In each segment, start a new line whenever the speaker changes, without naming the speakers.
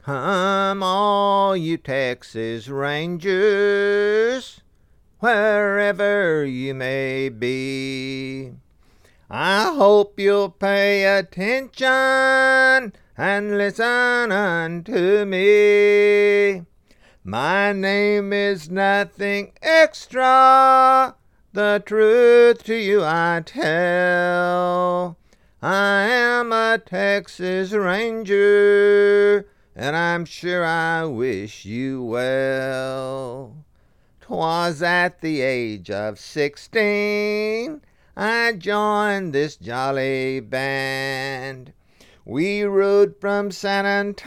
Come, all you Texas Rangers, wherever you may be. I hope you'll pay attention and listen unto me. My name is nothing extra, the truth to you I tell. I am a Texas Ranger, and I'm sure I wish you well. 'Twas at the age of 16 I joined this jolly band. We rode from San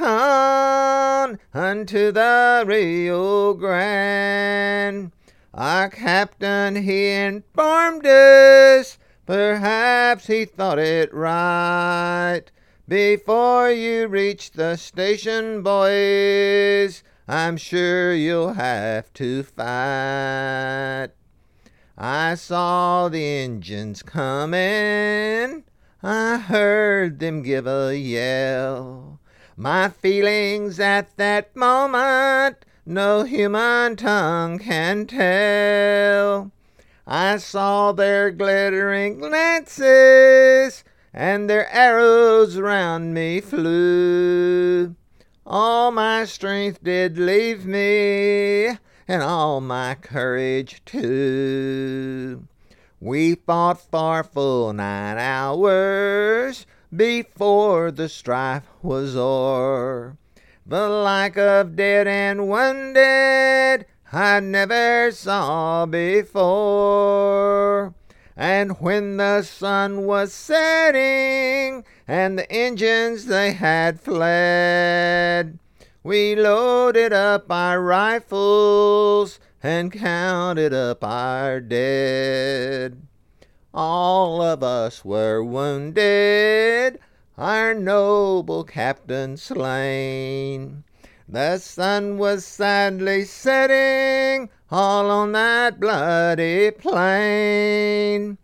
Antone unto the Rio Grande. Our captain, he informed us, perhaps he thought it right. Before you reach the station, boys, I'm sure you'll have to fight. I saw the engines coming, I heard them give a yell. My feelings at that moment no human tongue can tell. I saw their glittering lances, and their arrows round me flew. All my strength did leave me, and all my courage too. We fought for full 9 hours before the strife was o'er. The like of dead and wounded I never saw before. And when the sun was setting and the engines they had fled, we loaded up our rifles and counted up our dead. All of us were wounded, our noble captain slain. The sun was sadly setting all on that bloody plain.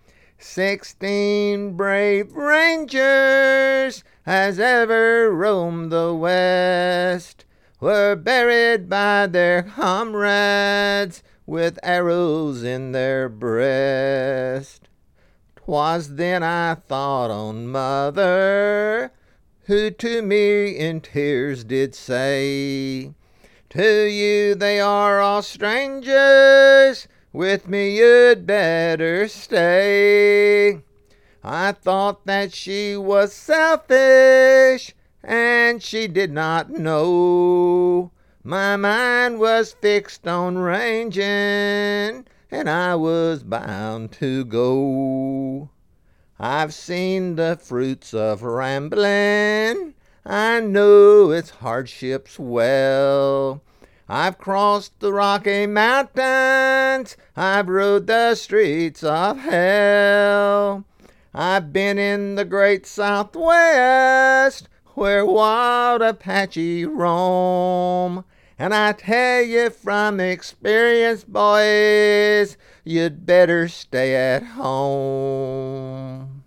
16 brave Rangers as ever roamed the West were buried by their comrades with arrows in their breast. 'Twas then I thought on mother, who to me in tears did say, to you they are all strangers, with me you'd better stay. I thought that she was selfish, and she did not know. My mind was fixed on ranging, and I was bound to go. I've seen the fruits of rambling, I know its hardships well. I've crossed the Rocky Mountains, I've rode the streets of hell. I've been in the great Southwest, where wild Apache roam. And I tell you from experience, boys, you'd better stay at home.